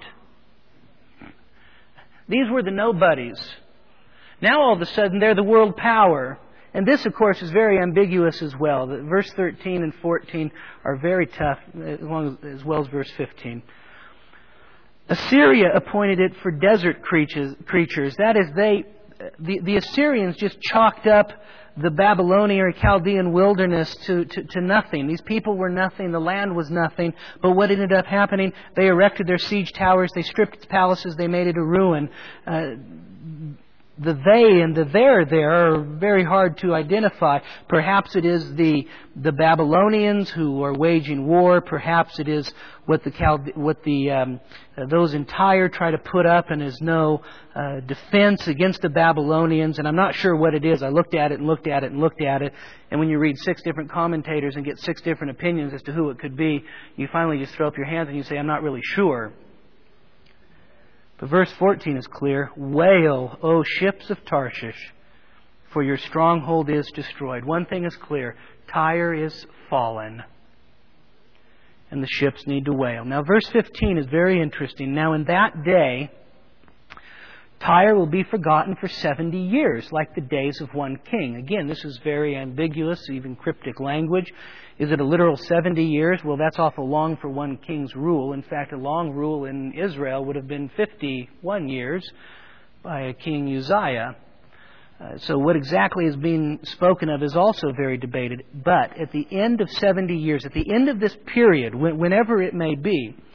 These were the nobodies. Now all of a sudden they're the world power. And this, of course, is very ambiguous as well. Verse 13 and 14 are very tough, as well as verse 15. Assyria appointed it for desert creatures. That is, the Assyrians just chalked up the Babylonian or Chaldean wilderness to nothing. These people were nothing. The land was nothing. But what ended up happening, they erected their siege towers. They stripped its palaces. They made it a ruin. The they and the there are very hard to identify. Perhaps it is the Babylonians who are waging war. Perhaps it is what those in Tyre try to put up, and is no defense against the Babylonians. And I'm not sure what it is. I looked at it and looked at it and looked at it. And when you read 6 different commentators and get 6 different opinions as to who it could be, you finally just throw up your hands and you say, I'm not really sure. But verse 14 is clear. Wail, O ships of Tarshish, for your stronghold is destroyed. One thing is clear. Tyre is fallen. And the ships need to wail. Now verse 15 is very interesting. Now in that day, Tyre will be forgotten for 70 years, like the days of one king. Again, this is very ambiguous, even cryptic language. Is it a literal 70 years? Well, that's awful long for one king's rule. In fact, a long rule in Israel would have been 51 years by a king Uzziah. So what exactly is being spoken of is also very debated. But at the end of 70 years, at the end of this period, whenever it may be,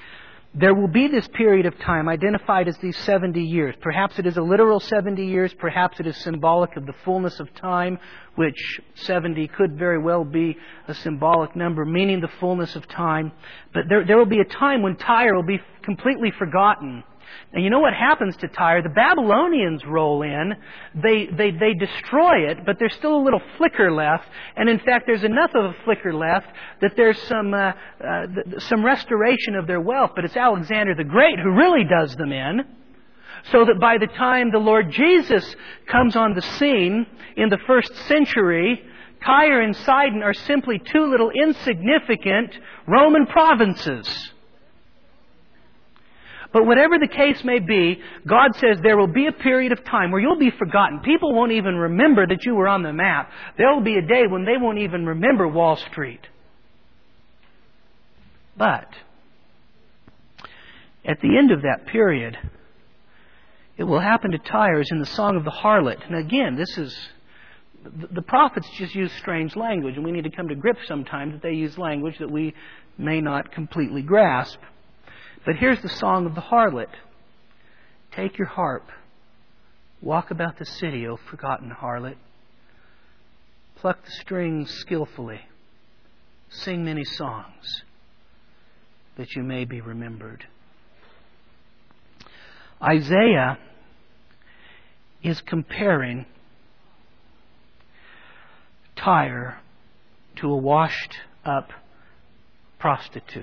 there will be this period of time identified as these 70 years. Perhaps it is a literal 70 years. Perhaps it is symbolic of the fullness of time, which 70 could very well be a symbolic number, meaning the fullness of time. But there will be a time when Tyre will be completely forgotten. And you know what happens to Tyre? The Babylonians roll in, they destroy it, but there's still a little flicker left. And in fact, there's enough of a flicker left that there's some restoration of their wealth. But it's Alexander the Great who really does them in. So that by the time the Lord Jesus comes on the scene in the 1st century, Tyre and Sidon are simply two little insignificant Roman provinces. But whatever the case may be, God says there will be a period of time where you'll be forgotten. People won't even remember that you were on the map. There will be a day when they won't even remember Wall Street. But at the end of that period, it will happen to Tyre as in the Song of the Harlot. And again, the prophets just use strange language, and we need to come to grips sometimes that they use language that we may not completely grasp. But here's the Song of the Harlot. Take your harp. Walk about the city, O forgotten harlot. Pluck the strings skillfully. Sing many songs, that you may be remembered. Isaiah is comparing Tyre to a washed-up prostitute.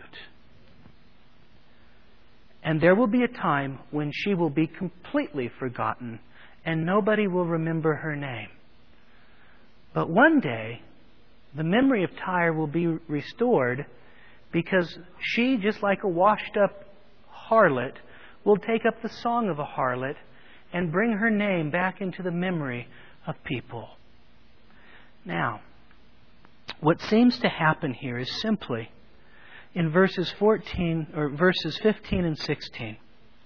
And there will be a time when she will be completely forgotten and nobody will remember her name. But one day, the memory of Tyre will be restored because she, just like a washed-up harlot, will take up the song of a harlot and bring her name back into the memory of people. Now, what seems to happen here is simply in verses 15 and 16,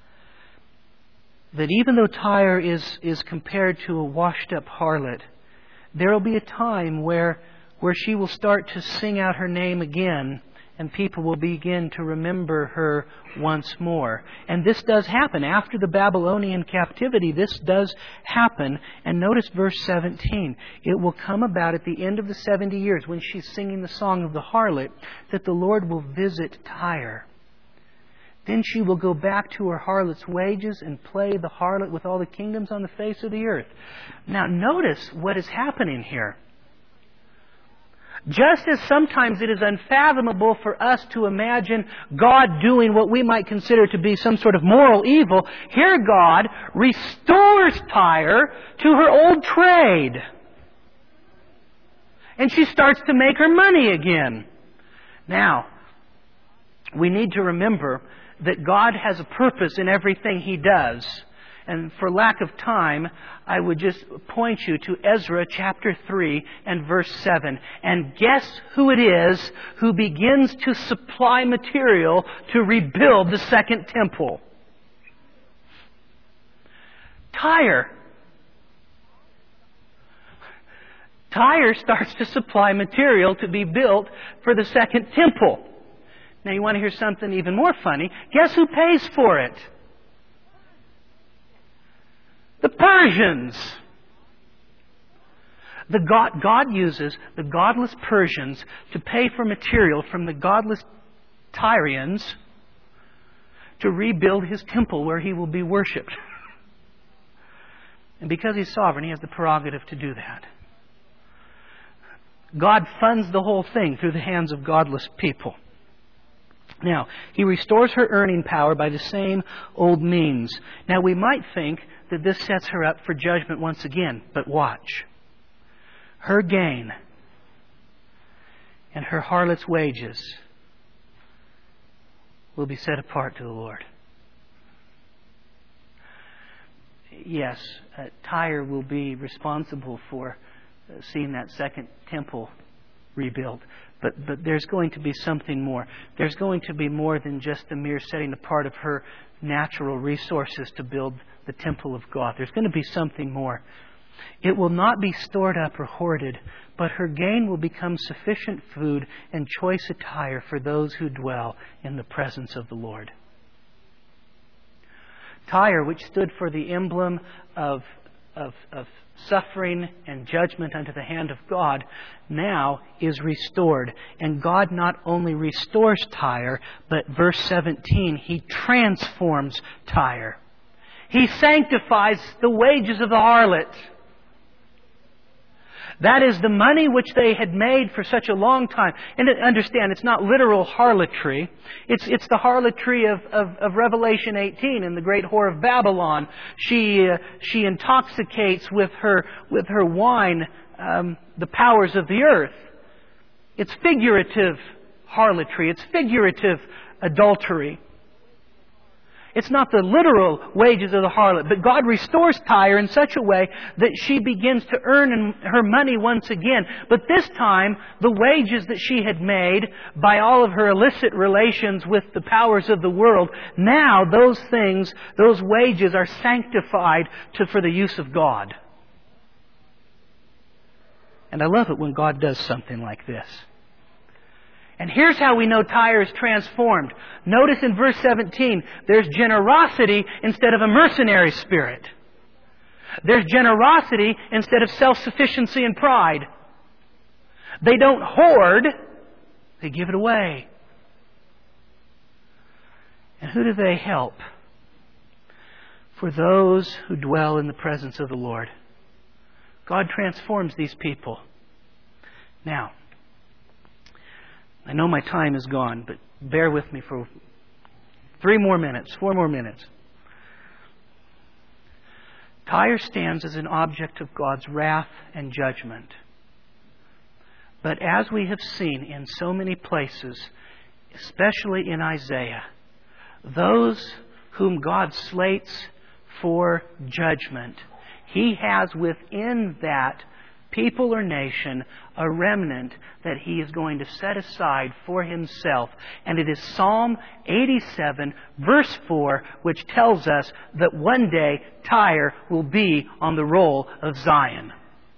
that even though Tyre is compared to a washed-up harlot, there will be a time where she will start to sing out her name again, and people will begin to remember her once more. And this does happen. After the Babylonian captivity, this does happen. And notice verse 17. It will come about at the end of the 70 years, when she's singing the song of the harlot, that the Lord will visit Tyre. Then she will go back to her harlot's wages and play the harlot with all the kingdoms on the face of the earth. Now notice what is happening here. Just as sometimes it is unfathomable for us to imagine God doing what we might consider to be some sort of moral evil, here God restores Tyre to her old trade. And she starts to make her money again. Now, we need to remember that God has a purpose in everything He does. And for lack of time, I would just point you to Ezra chapter 3 and verse 7. And guess who it is who begins to supply material to rebuild the second temple? Tyre. Tyre starts to supply material to be built for the second temple. Now you want to hear something even more funny? Guess who pays for it? The Persians. God uses the godless Persians to pay for material from the godless Tyrians to rebuild His temple where He will be worshipped. And because He's sovereign, He has the prerogative to do that. God funds the whole thing through the hands of godless people. Now, He restores her earning power by the same old means. Now, we might think that this sets her up for judgment once again, but watch. Her gain and her harlot's wages will be set apart to the Lord. Yes, Tyre will be responsible for seeing that second temple rebuilt. But there's going to be something more. There's going to be more than just the mere setting apart of her natural resources to build the temple of God. There's going to be something more. It will not be stored up or hoarded, but her gain will become sufficient food and choice attire for those who dwell in the presence of the Lord. Tyre, which stood for the emblem of suffering and judgment unto the hand of God, now is restored. And God not only restores Tyre, but verse 17, He transforms Tyre. He sanctifies the wages of the harlot. That is the money which they had made for such a long time. And understand, it's not literal harlotry. It's the harlotry of Revelation 18 and the great whore of Babylon. She intoxicates with her wine the powers of the earth. It's figurative harlotry. It's figurative adultery. It's not the literal wages of the harlot, but God restores Tyre in such a way that she begins to earn her money once again. But this time, the wages that she had made by all of her illicit relations with the powers of the world, now those things, those wages are sanctified for the use of God. And I love it when God does something like this. And here's how we know Tyre is transformed. Notice in verse 17, there's generosity instead of a mercenary spirit. There's generosity instead of self-sufficiency and pride. They don't hoard, they give it away. And who do they help? For those who dwell in the presence of the Lord. God transforms these people. Now, I know my time is gone, but bear with me for 4 more minutes. Tyre stands as an object of God's wrath and judgment. But as we have seen in so many places, especially in Isaiah, those whom God slates for judgment, He has within that people or nation a remnant that He is going to set aside for Himself. And it is Psalm 87 verse 4 which tells us that one day Tyre will be on the roll of Zion.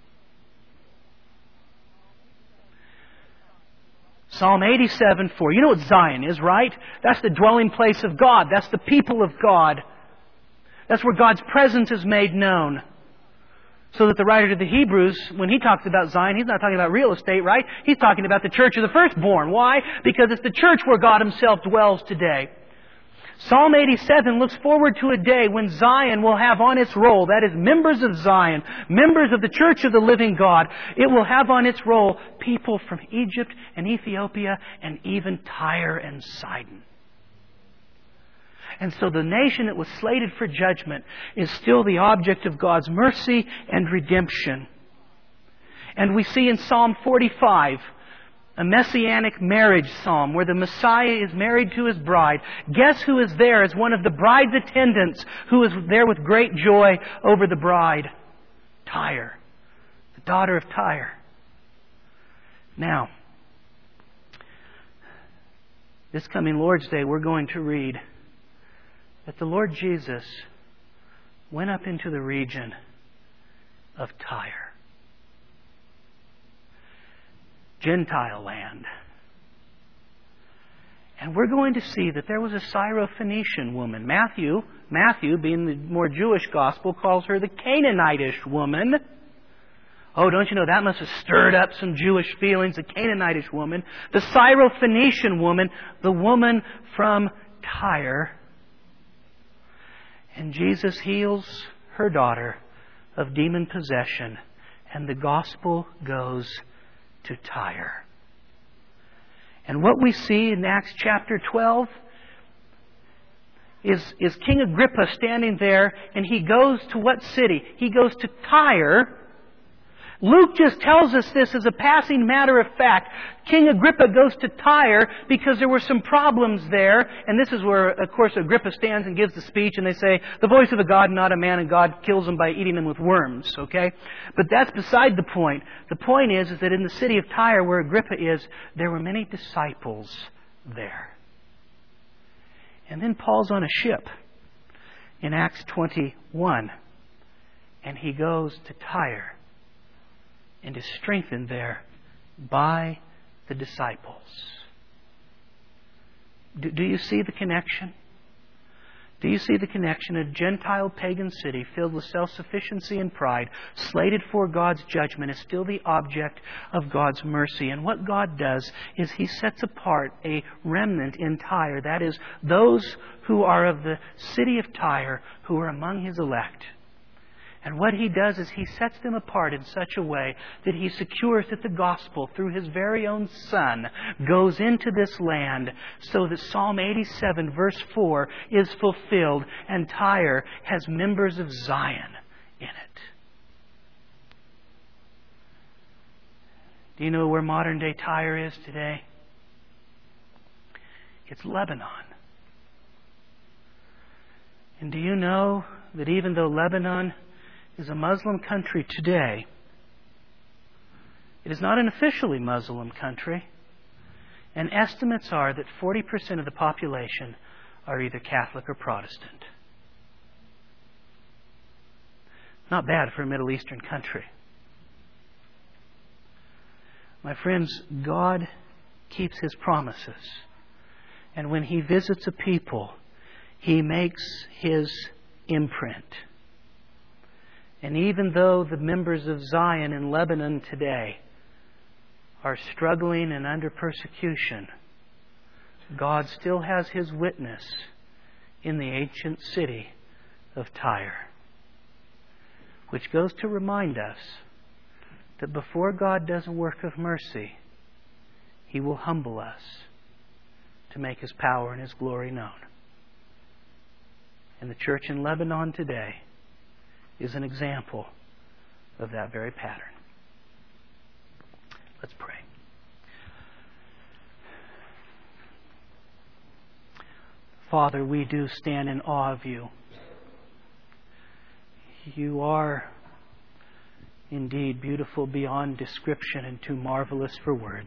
Psalm 87 4. You know what Zion is, right? That's the dwelling place of God. That's the people of God. That's where God's presence is made known. So that the writer to the Hebrews, when he talks about Zion, he's not talking about real estate, right? He's talking about the church of the firstborn. Why? Because it's the church where God Himself dwells today. Psalm 87 looks forward to a day when Zion will have on its roll, that is, members of Zion, members of the church of the living God, it will have on its roll people from Egypt and Ethiopia and even Tyre and Sidon. And so the nation that was slated for judgment is still the object of God's mercy and redemption. And we see in Psalm 45, a messianic marriage psalm where the Messiah is married to His bride. Guess who is there as one of the bride's attendants who is there with great joy over the bride? Tyre, the daughter of Tyre. Now, this coming Lord's Day, we're going to read that the Lord Jesus went up into the region of Tyre, Gentile land. And we're going to see that there was a Syrophoenician woman. Matthew, being the more Jewish gospel, calls her the Canaanitish woman. Oh, don't you know, that must have stirred up some Jewish feelings, the Canaanitish woman. The Syrophoenician woman, the woman from Tyre. And Jesus heals her daughter of demon possession, and the gospel goes to Tyre. And what we see in Acts chapter 12 is King Agrippa standing there, and he goes to what city? He goes to Tyre. Luke just tells us this as a passing matter of fact. King Agrippa goes to Tyre because there were some problems there. And this is where, of course, Agrippa stands and gives the speech. And they say, the voice of a God, not a man, and God kills him by eating them with worms. Okay? But that's beside the point. The point is that in the city of Tyre, where Agrippa is, there were many disciples there. And then Paul's on a ship in Acts 21. And he goes to Tyre and is strengthened there by the disciples. Do you see the connection? Do you see the connection? A Gentile pagan city filled with self-sufficiency and pride, slated for God's judgment, is still the object of God's mercy. And what God does is He sets apart a remnant in Tyre. That is, those who are of the city of Tyre, who are among His elect. And what He does is He sets them apart in such a way that He secures that the gospel, through His very own Son, goes into this land so that Psalm 87 verse 4 is fulfilled and Tyre has members of Zion in it. Do you know where modern day Tyre is today? It's Lebanon. And do you know that even though Lebanon is a Muslim country today, it is not an officially Muslim country, and estimates are that 40% of the population are either Catholic or Protestant. Not bad for a Middle Eastern country. My friends, God keeps His promises, and when He visits a people, He makes His imprint. And even though the members of Zion in Lebanon today are struggling and under persecution, God still has His witness in the ancient city of Tyre. Which goes to remind us that before God does a work of mercy, He will humble us to make His power and His glory known. And the church in Lebanon today is an example of that very pattern. Let's pray. Father, we do stand in awe of You. You are indeed beautiful beyond description and too marvelous for words.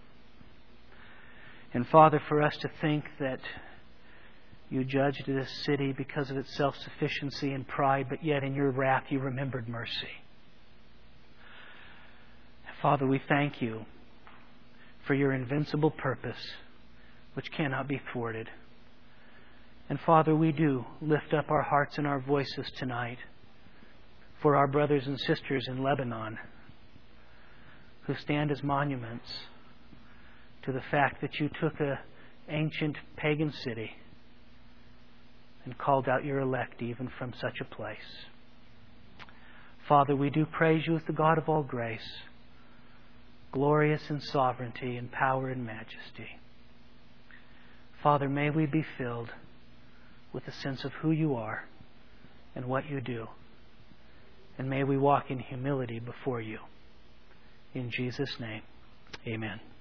And Father, for us to think that You judged this city because of its self-sufficiency and pride, but yet in Your wrath You remembered mercy. Father, we thank You for Your invincible purpose, which cannot be thwarted. And Father, we do lift up our hearts and our voices tonight for our brothers and sisters in Lebanon who stand as monuments to the fact that You took an ancient pagan city and called out Your elect even from such a place. Father, we do praise You as the God of all grace, glorious in sovereignty and power and majesty. Father, may we be filled with a sense of who You are and what You do. And may we walk in humility before You. In Jesus' name, amen.